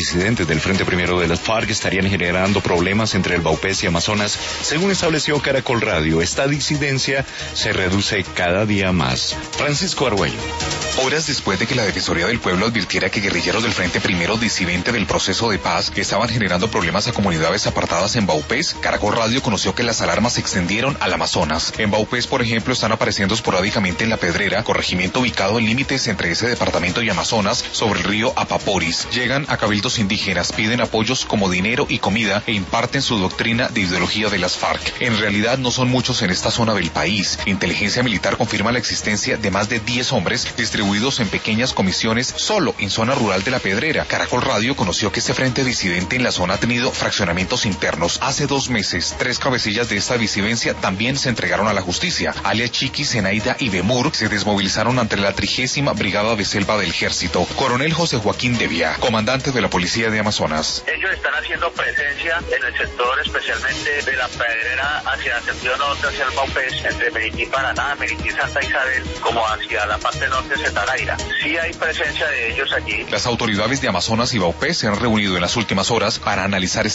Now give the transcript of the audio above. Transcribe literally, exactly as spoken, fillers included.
disidentes del Frente Primero de las FARC estarían generando problemas entre el Baupés y Amazonas. Según estableció Caracol Radio, esta disidencia se reduce cada día más. Francisco Argüello. Horas después de que la Defensoría del Pueblo advirtiera que guerrilleros del Frente Primero disidente del proceso de paz que estaban generando problemas a comunidades apartadas en Baupés, Caracol Radio conoció que las alarmas se extendieron al Amazonas. En Baupés, por ejemplo, están apareciendo esporádicamente en La Pedrera, corregimiento ubicado en límites entre ese departamento y Amazonas, sobre el río Apaporis. Llegan a cabildos indígenas, piden apoyos como dinero y comida e imparten su doctrina de ideología de las FARC. En realidad no son muchos en esta zona del país. Inteligencia militar confirma la existencia de más de diez hombres distribuidos en pequeñas comisiones solo en zona rural de La Pedrera. Caracol Radio conoció que este frente disidente en la zona ha tenido fraccionamientos internos. Hace dos meses, tres cabecillas de esta disidencia también se entregaron a la justicia. Alias Chiqui, Zenaida y Bemur se desmovilizaron ante la trigésima Brigada de Selva del Ejército. Coronel José Joaquín Devia, comandante de la Policía de Amazonas. Ellos están haciendo presencia en el sector, especialmente de La Pedrera hacia el sentido norte, hacia el Baupés, entre Meriquí, Paraná, Meriquí, Santa Isabel, como hacia la parte norte de Taraira. Sí hay presencia de ellos allí. Las autoridades de Amazonas y Baupés se han reunido en las últimas horas para analizar